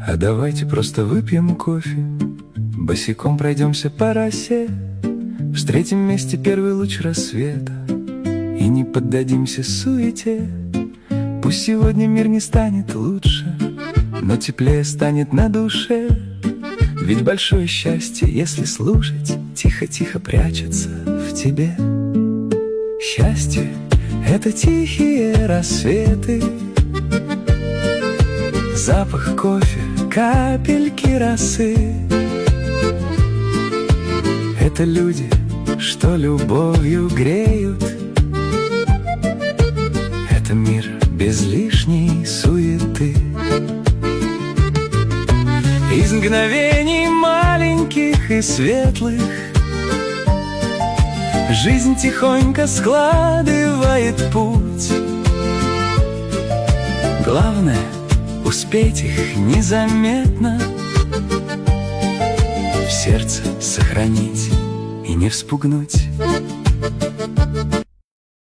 А давайте просто выпьем кофе, босиком пройдемся по росе, встретим вместе первый луч рассвета и не поддадимся суете. Пусть сегодня мир не станет лучше, но теплее станет на душе. Ведь большое счастье, если слушать, тихо-тихо прячется в тебе. Счастье — это тихие рассветы, запах кофе, капельки росы. Это люди, что любовью греют. Это мир без лишней суеты. Из мгновений маленьких и светлых жизнь тихонько складывает путь. Главное — успеть их незаметно в сердце сохранить и не вспугнуть.